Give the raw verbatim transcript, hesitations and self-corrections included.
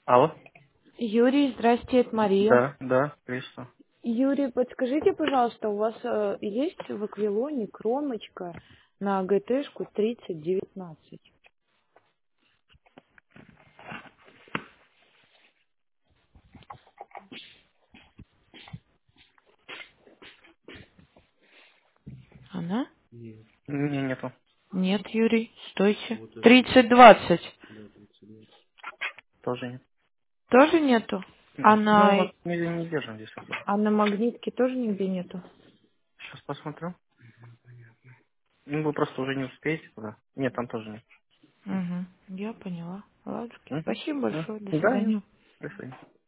Алло? Юрий, здрасте, это Мария. Да, да, приветствую. Юрий, подскажите, пожалуйста, у вас э, есть в Аквилоне кромочка на ГТшку тридцать девятнадцать? Она? Не, нету. Нет, Юрий, стойте. тридцать двадцать. Тоже нет. Тоже нету? А М. Ну, у на, нас не, не держим здесь особо. а на магнитке тоже нигде нету? Сейчас посмотрю. Ну, вы просто уже не успеете туда. Нет, там тоже нет. Угу, я поняла. Ладушки. Угу. Спасибо Ну, большое, до да, нет. свидания. До свидания.